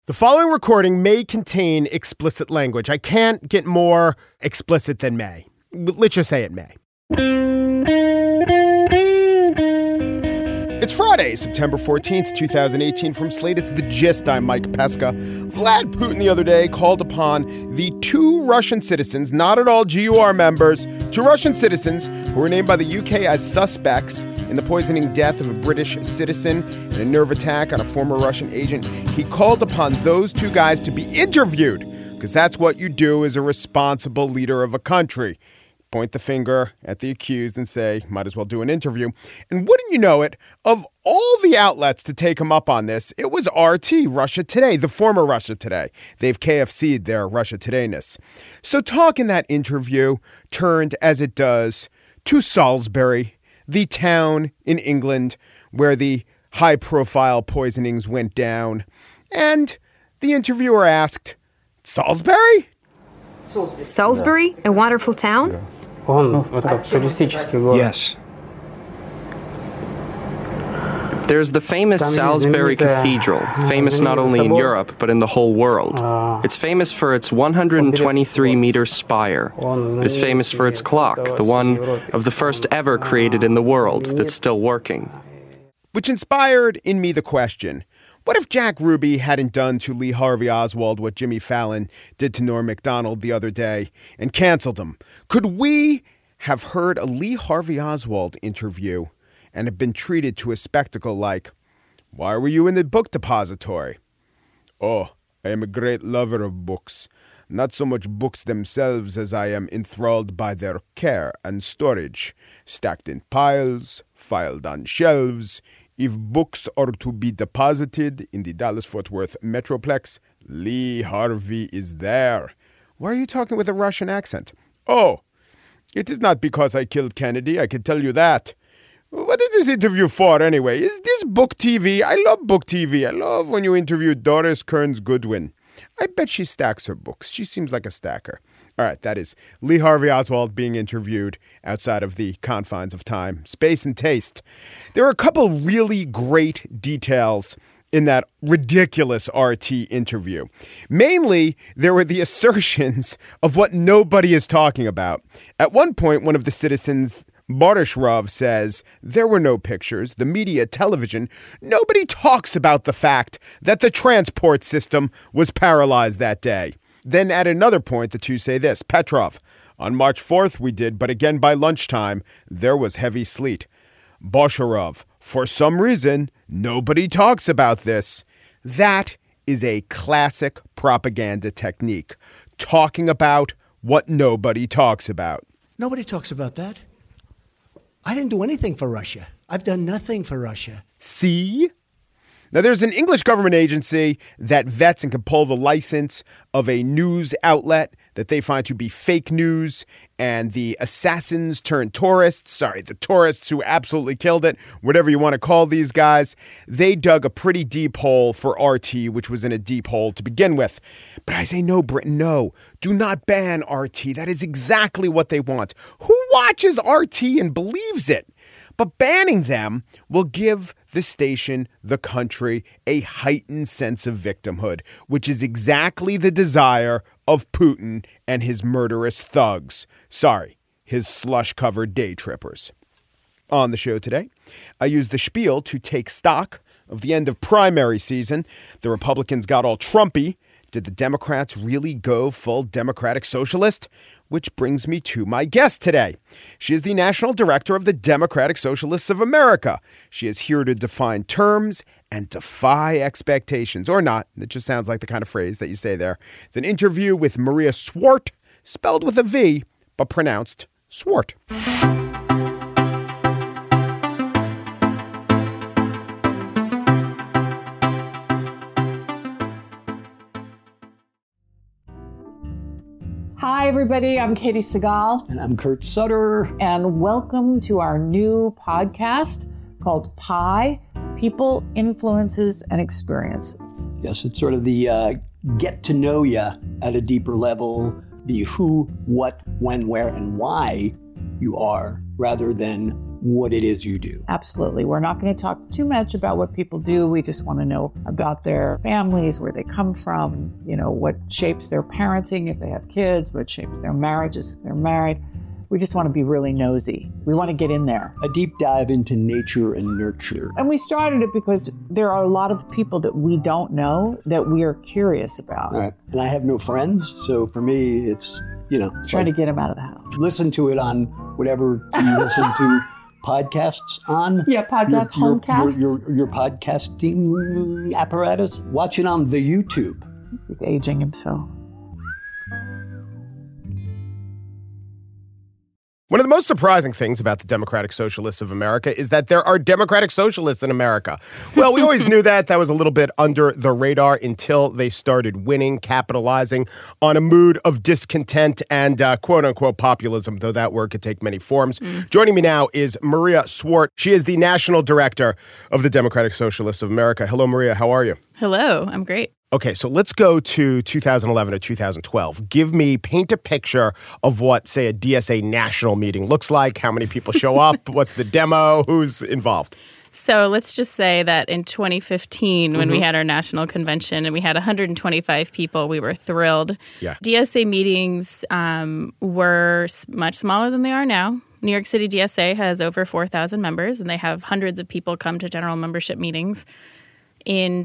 The following recording may contain explicit language. I can't get more explicit than may. Let's just say it may. It's Friday, September 14th, 2018. From Slate, it's The Gist. I'm Mike Pesca. Vlad Putin the other day called upon the two Russian citizens, not at all GUR members, two Russian citizens who were named by the UK as suspects in the poisoning death of a British citizen in a nerve attack on a former Russian agent. He called upon those two guys to be interviewed, because that's what you do as a responsible leader of a country. Point the finger at the accused and say, might as well do an interview. And wouldn't you know it, of all the outlets to take him up on this, it was RT, Russia Today, the former Russia Today. They've KFC'd their Russia Today-ness. So talk in that interview turned, as it does, to Salisbury, the town in England where the high-profile poisonings went down. And the interviewer asked, Salisbury? Salisbury? A wonderful town? Yes. There's the famous Salisbury Cathedral, famous not only in Europe, but in the whole world. It's famous for its 123-meter spire. It is famous for its clock, the one of the first ever created in the world that's still working. Which inspired in me the question, what if Jack Ruby hadn't done to Lee Harvey Oswald what Jimmy Fallon did to Norm Macdonald the other day and canceled him? Could we have heard a Lee Harvey Oswald interview and have been treated to a spectacle like, why were you in the book depository? Oh, I am a great lover of books. Not so much books themselves as I am enthralled by their care and storage, stacked in piles, filed on shelves. If books are to be deposited in the Dallas-Fort Worth Metroplex, Lee Harvey is there. Why are you talking with a Russian accent? Oh, it is not because I killed Kennedy, I can tell you that. What is this interview for anyway? Is this book TV? I love book TV. I love when you interview Doris Kearns Goodwin. I bet she stacks her books. She seems like a stacker. All right, that is Lee Harvey Oswald being interviewed outside of the confines of time, space, and taste. There are a couple really great details in that ridiculous RT interview. Mainly, there were the assertions of what nobody is talking about. At one point, one of the citizens, Baryshov, says there were no pictures, the media, television. Nobody talks about the fact that the transport system was paralyzed that day. Then at another point, the two say this, Petrov, on March 4th we did, but again by lunchtime, there was heavy sleet. Baryshov, for some reason, nobody talks about this. That is a classic propaganda technique, talking about what nobody talks about. Nobody talks about that. I didn't do anything for Russia. I've done nothing for Russia. See? Now, there's an English government agency that vets and can pull the license of a news outlet that they find to be fake news, and the assassins turned tourists, the tourists who absolutely killed it, whatever you want to call these guys, they dug a pretty deep hole for RT, which was in a deep hole to begin with. But I say no, Britain, no. Do not ban RT. That is exactly what they want. Who watches RT and believes it? But banning them will give the station, the country, a heightened sense of victimhood, which is exactly the desire of Putin and his murderous thugs. His slush-covered day trippers. On the show today, I use the spiel to take stock of the end of primary season. The Republicans got all Trumpy. Did the Democrats really go full democratic socialist? Which brings me to my guest today. She is the National Director of the Democratic Socialists of America. She is here to define terms and defy expectations, or not. It just sounds like the kind of phrase that you say there. It's an interview with Maria Swart, spelled with a V, but pronounced Swart. Hi, everybody. I'm Katie Segal. And I'm Kurt Sutter. And welcome to our new podcast called PI, People, Influences, and Experiences. Yes, it's sort of the get to know you at a deeper level, the who, what, when, where, and why you are, rather than what it is you do. Absolutely. We're not going to talk too much about what people do. We just want to know about their families, where they come from, what shapes their parenting if they have kids, what shapes their marriages if they're married. We just want to be really nosy. We want to get in there. A deep dive into nature and nurture. And we started it because there are a lot of people that we don't know that we are curious about. Right. And I have no friends, so for me, it's, trying to get them out of the house. Listen to it on whatever you listen to podcasts on. Yeah, podcast, homecasts. Your podcasting apparatus. Watch it on the YouTube. He's aging himself. One of the most surprising things about the Democratic Socialists of America is that there are Democratic Socialists in America. Well, we always knew that. That was a little bit under the radar until they started winning, capitalizing on a mood of discontent and quote-unquote populism, though that word could take many forms. Joining me now is Maria Swart. She is the National Director of the Democratic Socialists of America. Hello, Maria. How are you? Hello. I'm great. Okay, so let's go to 2011 or 2012. Paint a picture of what, say, a DSA national meeting looks like. How many people show up? What's the demo? Who's involved? So let's just say that in 2015, when we had our national convention and we had 125 people, we were thrilled. Yeah. DSA meetings were much smaller than they are now. New York City DSA has over 4,000 members, and they have hundreds of people come to general membership meetings. In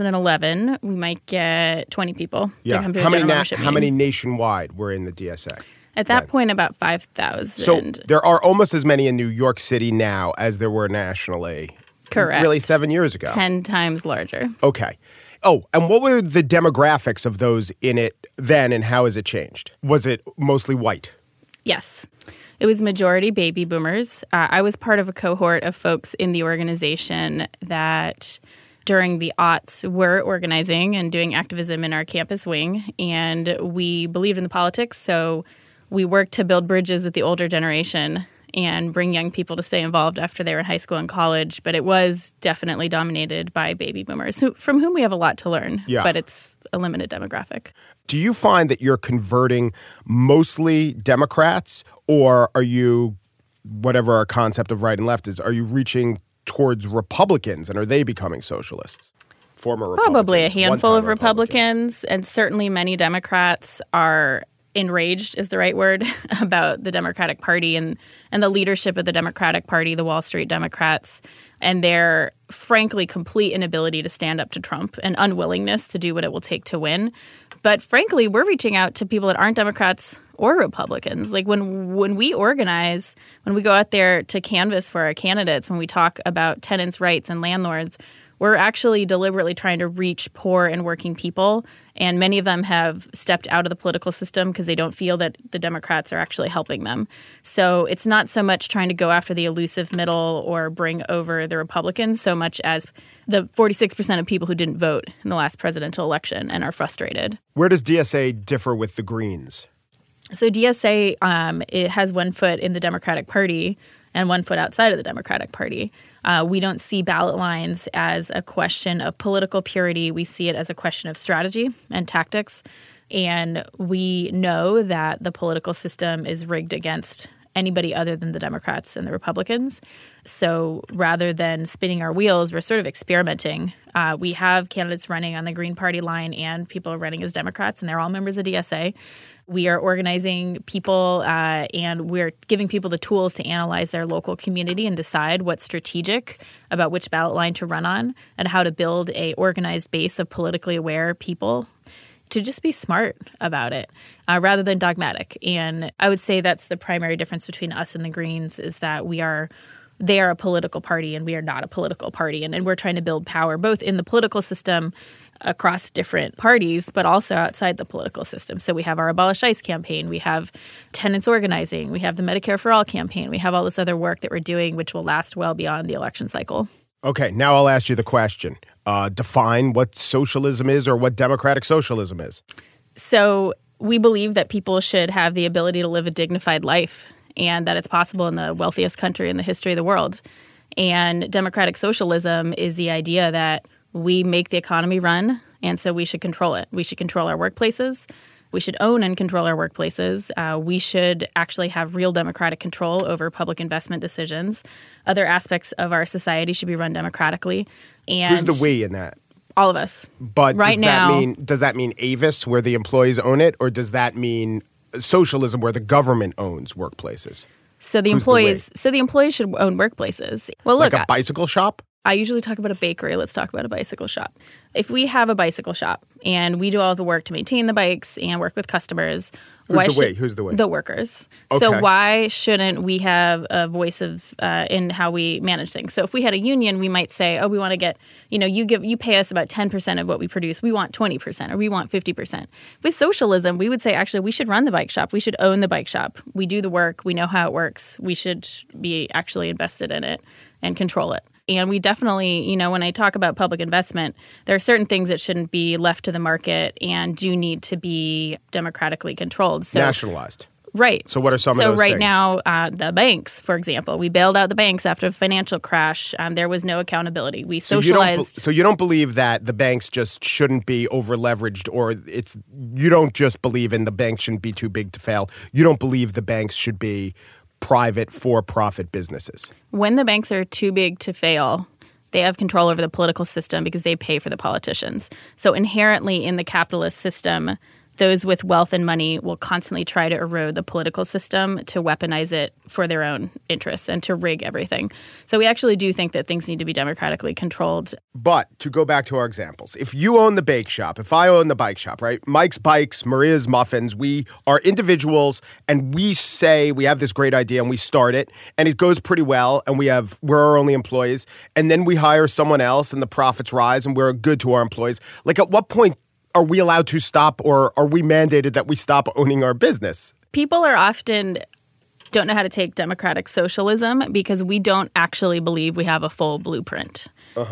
2011, we might get 20 people to come to a general membership meeting. How many nationwide were in the DSA? At that point, about 5,000. So there are almost as many in New York City now as there were nationally. Correct. Really 7 years ago. 10 times larger. Okay. Oh, and what were the demographics of those in it then, and how has it changed? Was it mostly white? Yes. It was majority baby boomers. I was part of a cohort of folks in the organization that during the aughts were organizing and doing activism in our campus wing, and we believed in the politics, so we worked to build bridges with the older generation and bring young people to stay involved after they were in high school and college. But it was definitely dominated by baby boomers, from whom we have a lot to learn, but it's a limited demographic. Do you find that you're converting mostly Democrats, or are you, whatever our concept of right and left is, are you reaching towards Republicans, and are they becoming socialists? Former Republicans. Probably a handful of Republicans, and certainly many Democrats are enraged, is the right word, about the Democratic Party and the leadership of the Democratic Party, the Wall Street Democrats, and their, frankly, complete inability to stand up to Trump and unwillingness to do what it will take to win. But frankly, we're reaching out to people that aren't Democrats or Republicans. Like when we organize, when we go out there to canvass for our candidates, when we talk about tenants' rights and landlords, we're actually deliberately trying to reach poor and working people. And many of them have stepped out of the political system because they don't feel that the Democrats are actually helping them. So it's not so much trying to go after the elusive middle or bring over the Republicans so much as the 46% of people who didn't vote in the last presidential election and are frustrated. Where does DSA differ with the Greens? So DSA it has one foot in the Democratic Party and one foot outside of the Democratic Party. We don't see ballot lines as a question of political purity. We see it as a question of strategy and tactics. And we know that the political system is rigged against anybody other than the Democrats and the Republicans. So rather than spinning our wheels, we're sort of experimenting. We have candidates running on the Green Party line and people running as Democrats, and they're all members of DSA. We are organizing people and we're giving people the tools to analyze their local community and decide what's strategic about which ballot line to run on and how to build a organized base of politically aware people to just be smart about it rather than dogmatic. And I would say that's the primary difference between us and the Greens is that they are a political party and we are not a political party. And we're trying to build power both in the political system across different parties, but also outside the political system. So we have our Abolish ICE campaign, we have tenants organizing, we have the Medicare for All campaign, we have all this other work that we're doing which will last well beyond the election cycle. Okay, now I'll ask you the question. Define what socialism is or what democratic socialism is. So we believe that people should have the ability to live a dignified life and that it's possible in the wealthiest country in the history of the world. And democratic socialism is the idea that we make the economy run, and so we should control it. We should control our workplaces. We should own and control our workplaces. We should actually have real democratic control over public investment decisions. Other aspects of our society should be run democratically. And who's the we in that? All of us. But right does that mean Avis, where the employees own it, or does that mean socialism, where the government owns workplaces? So the employees should own workplaces. Well, look, like a bicycle shop? I usually talk about a bakery. Let's talk about a bicycle shop. If we have a bicycle shop and we do all the work to maintain the bikes and work with customers, Who's the we? The workers. Okay. So why shouldn't we have a voice of in how we manage things? So if we had a union, we might say, oh, we want to get, you pay us about 10% of what we produce. We want 20% or we want 50%. With socialism, we would say, actually, we should run the bike shop. We should own the bike shop. We do the work. We know how it works. We should be actually invested in it and control it. And we definitely, when I talk about public investment, there are certain things that shouldn't be left to the market and do need to be democratically controlled. So, nationalized. Right. So what are some of those things? So right now, the banks, for example, we bailed out the banks after a financial crash. There was no accountability. We socialized. So you don't believe that the banks just shouldn't be over-leveraged, or you don't just believe in the banks shouldn't be too big to fail. You don't believe the banks should be private for-profit businesses. When the banks are too big to fail, they have control over the political system because they pay for the politicians. So inherently in the capitalist system, those with wealth and money will constantly try to erode the political system to weaponize it for their own interests and to rig everything. So we actually do think that things need to be democratically controlled. But to go back to our examples, if you own the bake shop, if I own the bike shop, right? Mike's Bikes, Maria's Muffins, we are individuals and we say we have this great idea and we start it and it goes pretty well and we're our only employees, and then we hire someone else and the profits rise and we're good to our employees. Like, at what point are we allowed to stop, or are we mandated that we stop owning our business? People are often don't know how to take democratic socialism because we don't actually believe we have a full blueprint.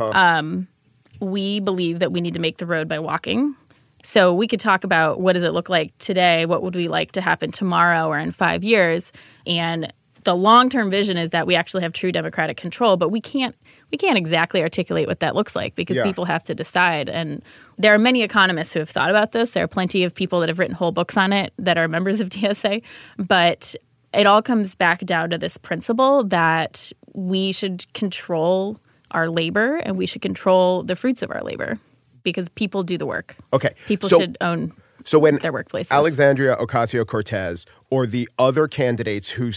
We believe that we need to make the road by walking. So we could talk about what does it look like today, what would we like to happen tomorrow or in 5 years, and the long-term vision is that we actually have true democratic control, but we can't exactly articulate what that looks like because people have to decide. And there are many economists who have thought about this. There are plenty of people that have written whole books on it that are members of DSA. But it all comes back down to this principle that we should control our labor and we should control the fruits of our labor because people do the work. Okay. People should own when their workplaces. Alexandria Ocasio-Cortez or the other candidates who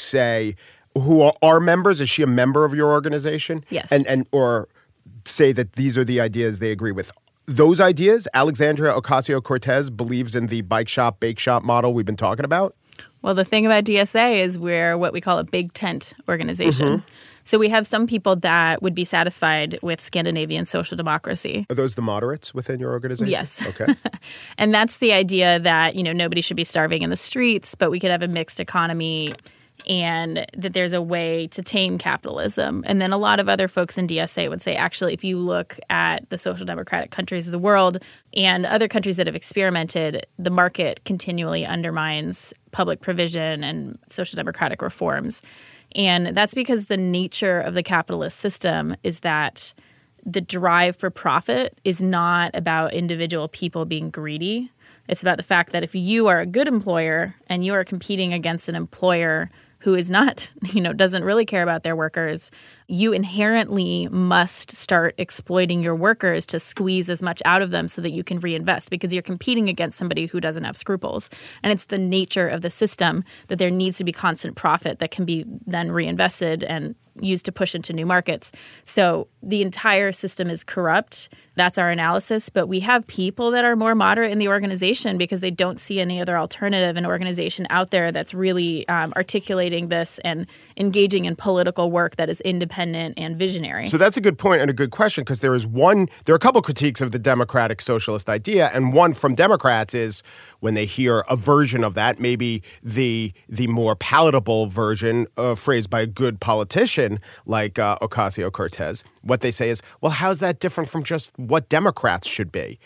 are members, is she a member of your organization? Yes. Or say that these are the ideas they agree with. Those ideas, Alexandria Ocasio-Cortez believes in the bike shop, bake shop model we've been talking about? Well, the thing about DSA is we're what we call a big tent organization. So we have some people that would be satisfied with Scandinavian social democracy. Are those the moderates within your organization? Yes. Okay. And that's the idea that, nobody should be starving in the streets, but we could have a mixed economy and that there's a way to tame capitalism. And then a lot of other folks in DSA would say, actually, if you look at the social democratic countries of the world and other countries that have experimented, the market continually undermines public provision and social democratic reforms. And that's because the nature of the capitalist system is that the drive for profit is not about individual people being greedy. It's about the fact that if you are a good employer and you are competing against an employer who is not, doesn't really care about their workers, you inherently must start exploiting your workers to squeeze as much out of them so that you can reinvest because you're competing against somebody who doesn't have scruples. And it's the nature of the system that there needs to be constant profit that can be then reinvested and used to push into new markets. So the entire system is corrupt. That's our analysis. But we have people that are more moderate in the organization because they don't see any other alternative, an organization out there that's really articulating this and engaging in political work that is independent and visionary. So that's a good point and a good question because there are a couple critiques of the democratic socialist idea, and one from Democrats is when they hear a version of that, maybe the more palatable version phrased by a good politician like Ocasio-Cortez, what they say is, well, how's that different from just what Democrats should be?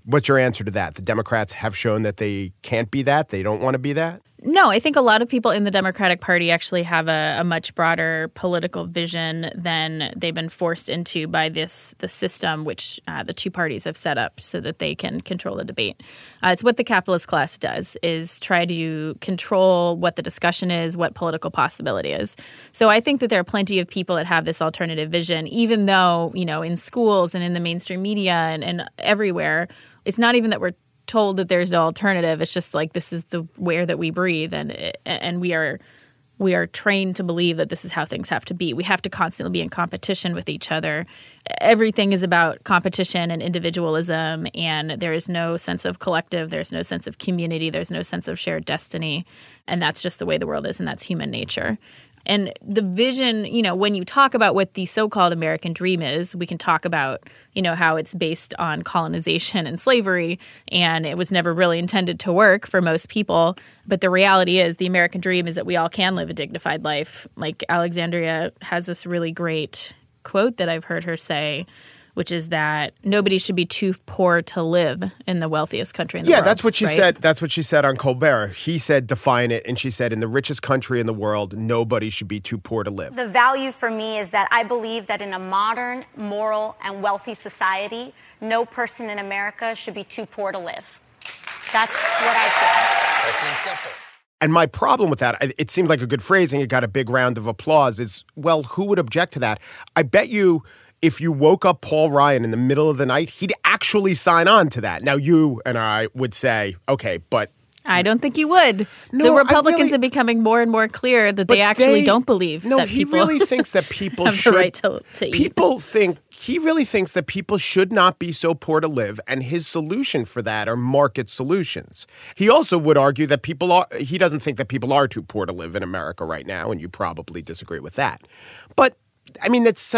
What's your answer to that? The Democrats have shown that they can't be that? They don't want to be that? No, I think a lot of people in the Democratic Party actually have a much broader political vision than they've been forced into by the system which the two parties have set up so that they can control the debate. It's what the capitalist class does, is try to control what the discussion is, what political possibility is. So I think that there are plenty of people that have this alternative vision, even though, in schools and in the mainstream media and everywhere, it's not even that we're told that there's no alternative. It's just like this is the air that we breathe, and we are trained to believe that this is how things have to be. We have to constantly be in competition with each other. Everything is about competition and individualism, and there is no sense of collective. There's no sense of community. There's no sense of shared destiny, and that's just the way the world is, and that's human nature. And the vision, when you talk about what the so-called American dream is, we can talk about, how it's based on colonization and slavery, and it was never really intended to work for most people. But the reality is the American dream is that we all can live a dignified life. Like Alexandria has this really great quote that I've heard her say, which is that nobody should be too poor to live in the wealthiest country in the world. Yeah, that's what she right? said. That's what she said on Colbert. He said, define it. And she said, in the richest country in the world, nobody should be too poor to live. The value for me is that I believe that in a modern, moral, and wealthy society, no person in America should be too poor to live. That's what I feel. That seems simple. And my problem with that, it seemed like a good phrasing. It got a big round of applause, is, well, who would object to that? I bet you if you woke up Paul Ryan in the middle of the night, he'd actually sign on to that. Now, you and I would say, okay, but I don't think you would. No, the Republicans are becoming more and more clear that they actually don't believe that people he really thinks that people have should. The right to eat. He really thinks that people should not be so poor to live, and his solution for that are market solutions. He also would argue that he doesn't think that people are too poor to live in America right now, and you probably disagree with that. But I mean, it's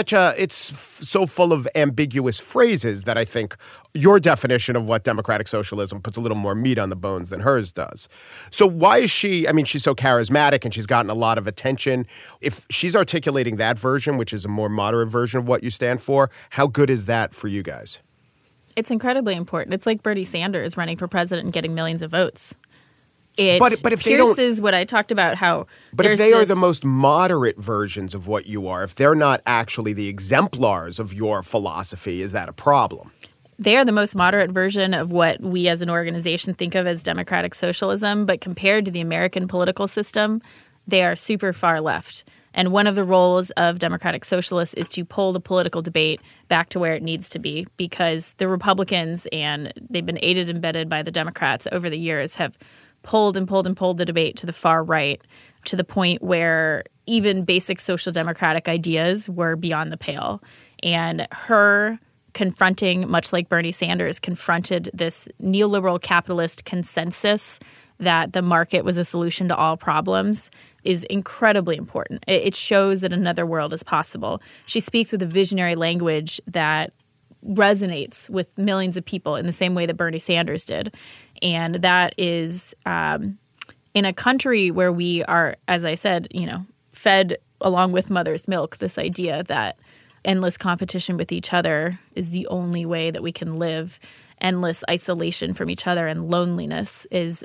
so full of ambiguous phrases that I think your definition of what democratic socialism puts a little more meat on the bones than hers does. So why is she, she's so charismatic and she's gotten a lot of attention. If she's articulating that version, which is a more moderate version of what you stand for, how good is that for you guys? It's incredibly important. It's like Bernie Sanders running for president and getting millions of votes. But if pierces what I talked about, how But if they are the most moderate versions of what you are, if they're not actually the exemplars of your philosophy, is that a problem? They are the most moderate version of what we as an organization think of as democratic socialism, but compared to the American political system, they are super far left. And one of the roles of democratic socialists is to pull the political debate back to where it needs to be, because the Republicans, and they've been aided and abetted by the Democrats over the years, have pulled the debate to the far right, to the point where even basic social democratic ideas were beyond the pale. And her confronting, much like Bernie Sanders, confronted this neoliberal capitalist consensus that the market was a solution to all problems is incredibly important. It shows that another world is possible. She speaks with a visionary language that resonates with millions of people in the same way that Bernie Sanders did. And that is in a country where we are, as I said, fed along with mother's milk, this idea that endless competition with each other is the only way that we can live. Endless isolation from each other and loneliness is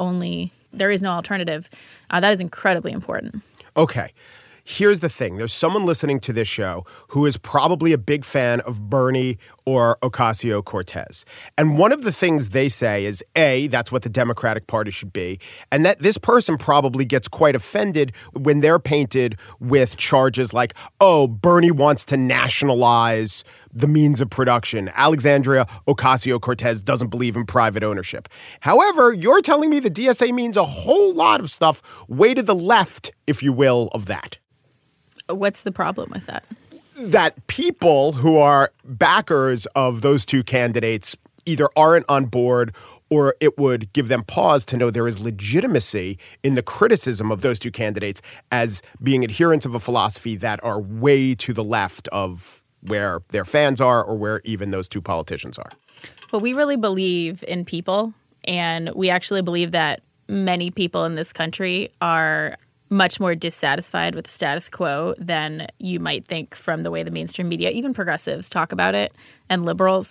there is no alternative. That is incredibly important. Okay. Here's the thing. There's someone listening to this show who is probably a big fan of Bernie or Ocasio-Cortez. And one of the things they say is, A, that's what the Democratic Party should be, and that this person probably gets quite offended when they're painted with charges like, oh, Bernie wants to nationalize the means of production. Alexandria Ocasio-Cortez doesn't believe in private ownership. However, you're telling me the DSA means a whole lot of stuff way to the left, if you will, of that. What's the problem with that? That people who are backers of those two candidates either aren't on board, or it would give them pause to know there is legitimacy in the criticism of those two candidates as being adherents of a philosophy that are way to the left of where their fans are or where even those two politicians are. Well, we really believe in people, and we actually believe that many people in this country are much more dissatisfied with the status quo than you might think from the way the mainstream media, even progressives, talk about it, and liberals.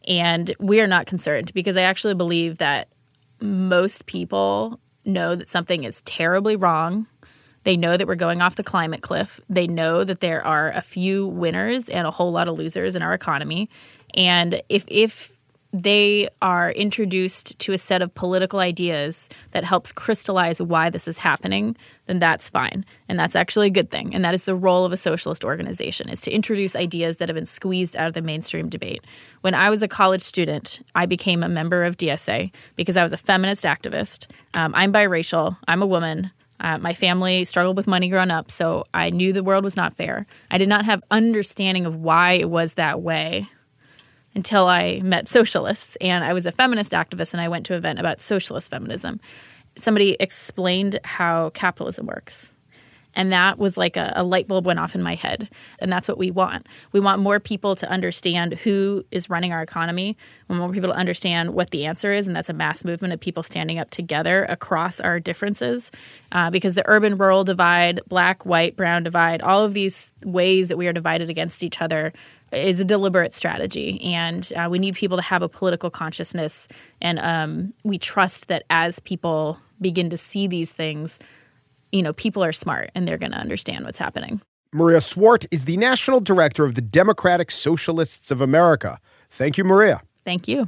And we are not concerned because I actually believe that most people know that something is terribly wrong. They know that we're going off the climate cliff. They know that there are a few winners and a whole lot of losers in our economy. And if they are introduced to a set of political ideas that helps crystallize why this is happening, then that's fine. And that's actually a good thing. And that is the role of a socialist organization, is to introduce ideas that have been squeezed out of the mainstream debate. When I was a college student, I became a member of DSA because I was a feminist activist. I'm biracial. I'm a woman. My family struggled with money growing up, so I knew the world was not fair. I did not have understanding of why it was that way until I met socialists. And I was a feminist activist, and I went to an event about socialist feminism. Somebody explained how capitalism works. And that was like a light bulb went off in my head. And that's what we want. We want more people to understand who is running our economy. We want more people to understand what the answer is. And that's a mass movement of people standing up together across our differences. Because the urban-rural divide, black, white, brown divide, all of these ways that we are divided against each other is a deliberate strategy. And we need people to have a political consciousness. And we trust that as people begin to see these things, people are smart and they're going to understand what's happening. Maria Swart is the National Director of the Democratic Socialists of America. Thank you, Maria. Thank you.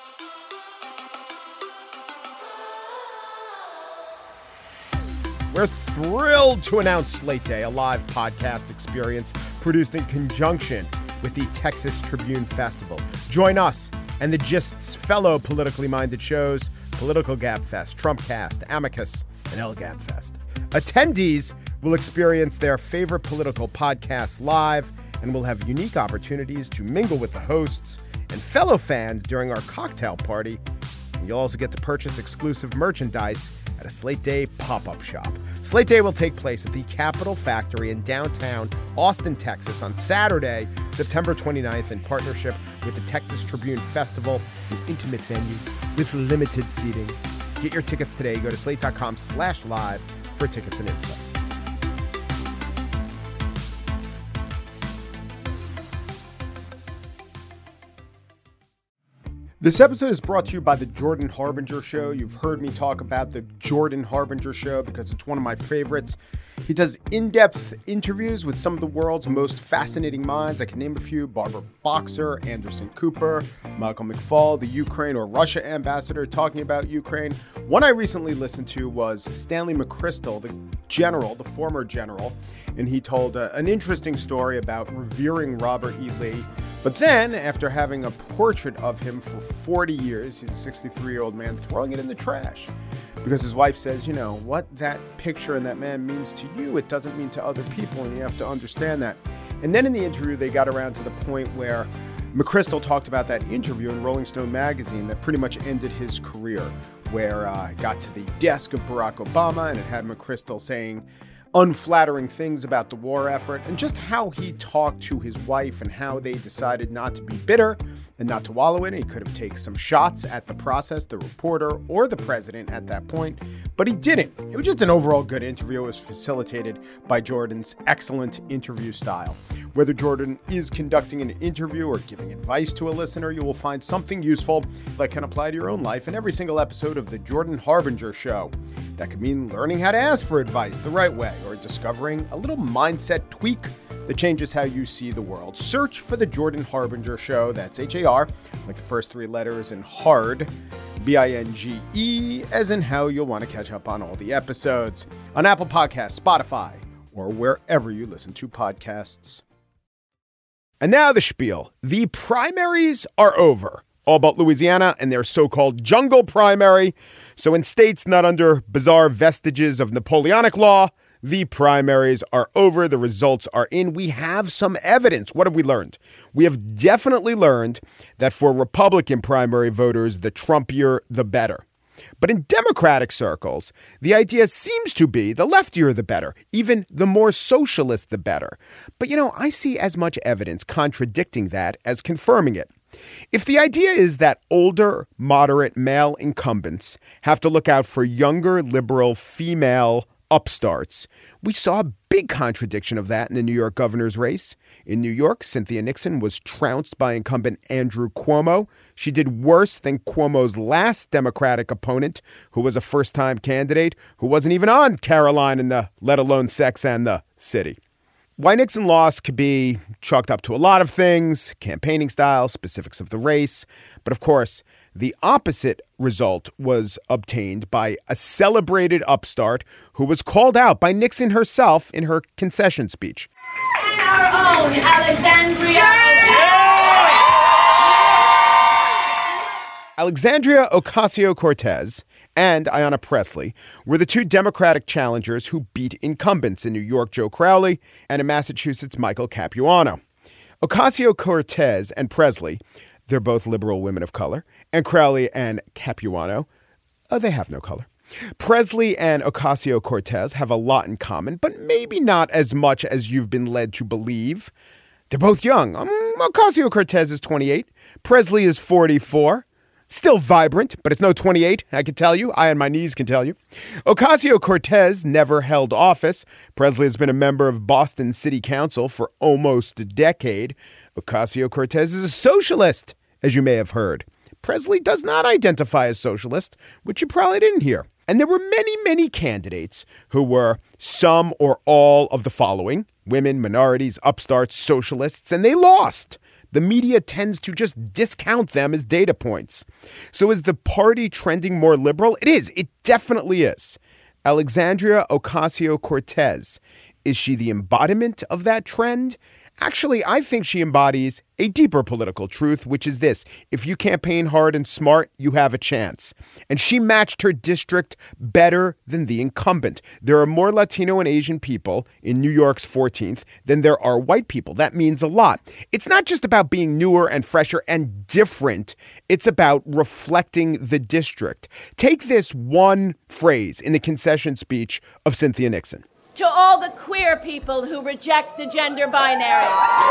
We're thrilled to announce Slate Day, a live podcast experience produced in conjunction with the Texas Tribune Festival. Join us and the Gist's fellow politically minded shows, Political Gabfest, Trumpcast, Amicus, and LGabfest. Attendees will experience their favorite political podcasts live and will have unique opportunities to mingle with the hosts and fellow fans during our cocktail party. And you'll also get to purchase exclusive merchandise at a Slate Day pop-up shop. Slate Day will take place at the Capitol Factory in downtown Austin, Texas on Saturday, September 29th, in partnership with the Texas Tribune Festival. It's an intimate venue with limited seating. Get your tickets today. Go to slate.com/live for tickets and info. This episode is brought to you by the Jordan Harbinger Show. You've heard me talk about the Jordan Harbinger Show because it's one of my favorites. He does in-depth interviews with some of the world's most fascinating minds. I can name a few: Barbara Boxer, Anderson Cooper, Michael McFaul, the Ukraine or Russia ambassador talking about Ukraine. One I recently listened to was Stanley McChrystal, the general, the former general, and he told an interesting story about revering Robert E. Lee. But then, after having a portrait of him for 40 years, he's a 63-year-old man, throwing it in the trash. Because his wife says, what that picture and that man means to you, it doesn't mean to other people, and you have to understand that. And then in the interview, they got around to the point where McChrystal talked about that interview in Rolling Stone magazine that pretty much ended his career, where it got to the desk of Barack Obama, and it had McChrystal saying unflattering things about the war effort, and just how he talked to his wife and how they decided not to be bitter and not to wallow in it. He could have taken some shots at the process, the reporter, or the president at that point, but he didn't. It was just an overall good interview. It was facilitated by Jordan's excellent interview style. Whether Jordan is conducting an interview or giving advice to a listener, you will find something useful that can apply to your own life in every single episode of The Jordan Harbinger Show. That could mean learning how to ask for advice the right way, or discovering a little mindset tweak that changes how you see the world. Search for The Jordan Harbinger Show. That's H-A-R, like the first three letters, and hard, B-I-N-G-E, as in how you'll want to catch up on all the episodes on Apple Podcasts, Spotify, or wherever you listen to podcasts. And now the spiel. The primaries are over. All but Louisiana and their so-called jungle primary. So in states not under bizarre vestiges of Napoleonic law, the primaries are over. The results are in. We have some evidence. What have we learned? We have definitely learned that for Republican primary voters, the Trumpier, the better. But in Democratic circles, the idea seems to be the leftier the better, even the more socialist the better. But, I see as much evidence contradicting that as confirming it. If the idea is that older, moderate male incumbents have to look out for younger, liberal, female upstarts. We saw a big contradiction of that in the New York governor's race. In New York, Cynthia Nixon was trounced by incumbent Andrew Cuomo. She did worse than Cuomo's last Democratic opponent, who was a first-time candidate who wasn't even on Caroline let alone Sex and the City. Why Nixon lost could be chalked up to a lot of things, campaigning style, specifics of the race. But of course, the opposite result was obtained by a celebrated upstart who was called out by Nixon herself in her concession speech. And our own Alexandria. Alexandria Ocasio-Cortez and Ayanna Pressley were the two Democratic challengers who beat incumbents in New York, Joe Crowley, and in Massachusetts, Michael Capuano. Ocasio-Cortez and Pressley, they're both liberal women of color, and Crowley and Capuano, they have no color. Pressley and Ocasio-Cortez have a lot in common, but maybe not as much as you've been led to believe. They're both young. Ocasio-Cortez is 28. Pressley is 44. Still vibrant, but it's no 28, I can tell you. I on my knees can tell you. Ocasio-Cortez never held office. Pressley has been a member of Boston City Council for almost a decade. Ocasio-Cortez is a socialist, as you may have heard. Pressley does not identify as socialist, which you probably didn't hear. And there were many, many candidates who were some or all of the following: women, minorities, upstarts, socialists, and they lost. The media tends to just discount them as data points. So is the party trending more liberal? It is. It definitely is. Alexandria Ocasio-Cortez, is she the embodiment of that trend? Actually, I think she embodies a deeper political truth, which is this: if you campaign hard and smart, you have a chance. And she matched her district better than the incumbent. There are more Latino and Asian people in New York's 14th than there are white people. That means a lot. It's not just about being newer and fresher and different. It's about reflecting the district. Take this one phrase in the concession speech of Cynthia Nixon. To all the queer people who reject the gender binary.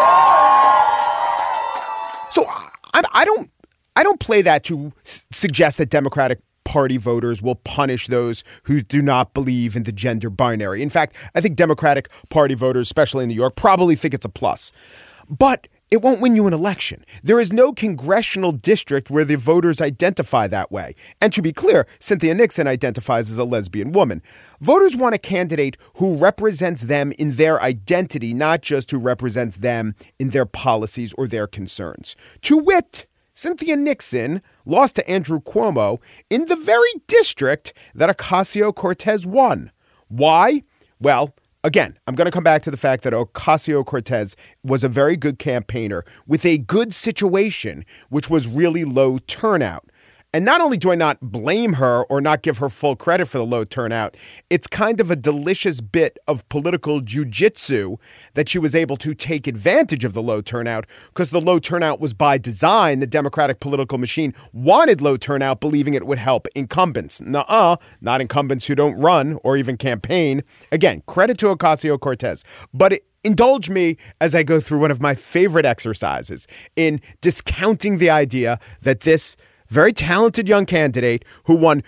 So I don't play that to suggest that Democratic Party voters will punish those who do not believe in the gender binary. In fact, I think Democratic Party voters, especially in New York, probably think it's a plus. But it won't win you an election. There is no congressional district where the voters identify that way. And to be clear, Cynthia Nixon identifies as a lesbian woman. Voters want a candidate who represents them in their identity, not just who represents them in their policies or their concerns. To wit, Cynthia Nixon lost to Andrew Cuomo in the very district that Ocasio-Cortez won. Why? Well, again, I'm going to come back to the fact that Ocasio-Cortez was a very good campaigner with a good situation, which was really low turnout. And not only do I not blame her or not give her full credit for the low turnout, it's kind of a delicious bit of political jujitsu that she was able to take advantage of the low turnout, because the low turnout was by design. The Democratic political machine wanted low turnout, believing it would help incumbents. Nuh-uh, not incumbents who don't run or even campaign. Again, credit to Ocasio-Cortez. But indulge me as I go through one of my favorite exercises in discounting the idea that this very talented young candidate who won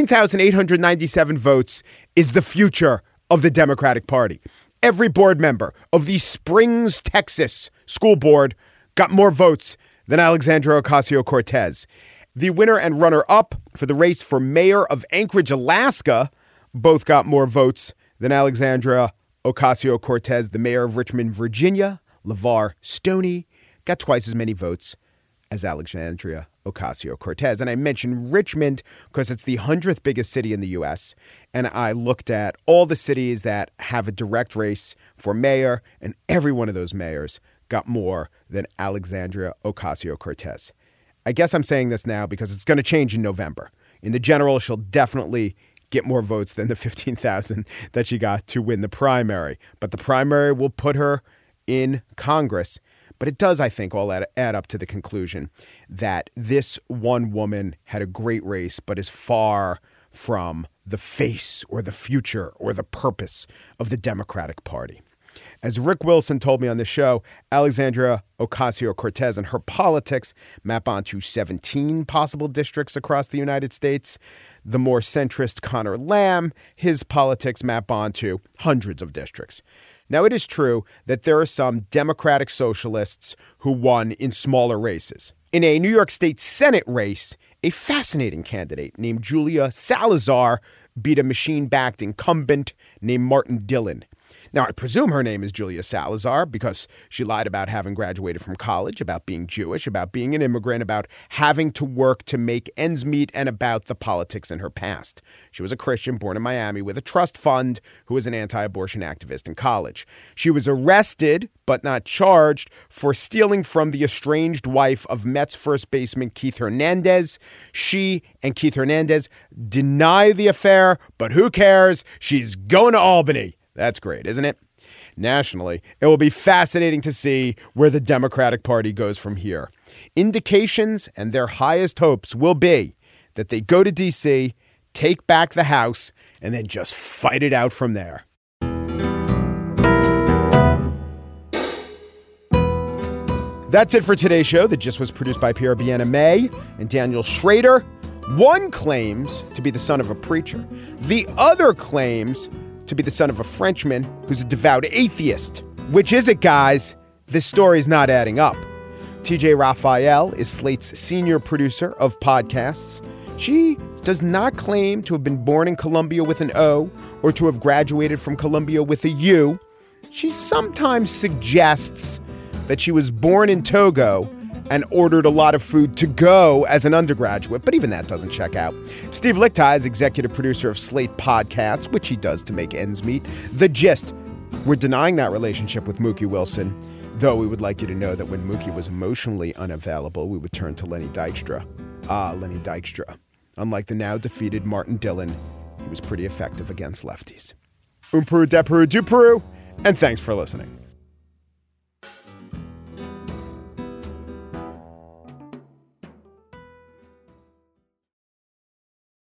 15,897 votes is the future of the Democratic Party. Every board member of the Springs, Texas school board got more votes than Alexandria Ocasio-Cortez. The winner and runner-up for the race for mayor of Anchorage, Alaska, both got more votes than Alexandria Ocasio-Cortez. The mayor of Richmond, Virginia, LeVar Stoney, got twice as many votes as Alexandria Ocasio-Cortez. And I mentioned Richmond because it's the 100th biggest city in the U.S. And I looked at all the cities that have a direct race for mayor, and every one of those mayors got more than Alexandria Ocasio-Cortez. I guess I'm saying this now because it's going to change in November. In the general, she'll definitely get more votes than the 15,000 that she got to win the primary. But the primary will put her in Congress. But it does, I think, all add up to the conclusion that this one woman had a great race, but is far from the face or the future or the purpose of the Democratic Party. As Rick Wilson told me on the show, Alexandria Ocasio-Cortez and her politics map onto 17 possible districts across the United States. The more centrist Connor Lamb, his politics map onto hundreds of districts. Now, it is true that there are some Democratic socialists who won in smaller races. In a New York State Senate race, a fascinating candidate named Julia Salazar beat a machine-backed incumbent named Martin Dillon. Now, I presume her name is Julia Salazar because she lied about having graduated from college, about being Jewish, about being an immigrant, about having to work to make ends meet, and about the politics in her past. She was a Christian born in Miami with a trust fund who was an anti-abortion activist in college. She was arrested, but not charged, for stealing from the estranged wife of Mets first baseman Keith Hernandez. She and Keith Hernandez deny the affair, but who cares? She's going to Albany. That's great, isn't it? Nationally, it will be fascinating to see where the Democratic Party goes from here. Indications and their highest hopes will be that they go to D.C., take back the House, and then just fight it out from there. That's it for today's show that just was produced by Pierre Biana May and Daniel Schrader. One claims to be the son of a preacher. The other claims to be the son of a Frenchman who's a devout atheist. Which is it, guys? This story's not adding up. TJ Raphael is Slate's senior producer of podcasts. She does not claim to have been born in Columbia with an O or to have graduated from Columbia with a U. She sometimes suggests that she was born in Togo and ordered a lot of food to go as an undergraduate, but even that doesn't check out. Steve Lickteig is executive producer of Slate Podcasts, which he does to make ends meet. The Gist. We're denying that relationship with Mookie Wilson, though we would like you to know that when Mookie was emotionally unavailable, we would turn to Lenny Dykstra. Lenny Dykstra. Unlike the now defeated Martin Dillon, he was pretty effective against lefties. Peru, de Peru, du Peru, and thanks for listening.